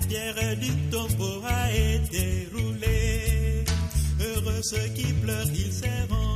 pierre du tombeau a été roulée. Heureux ceux qui pleurent, ils seront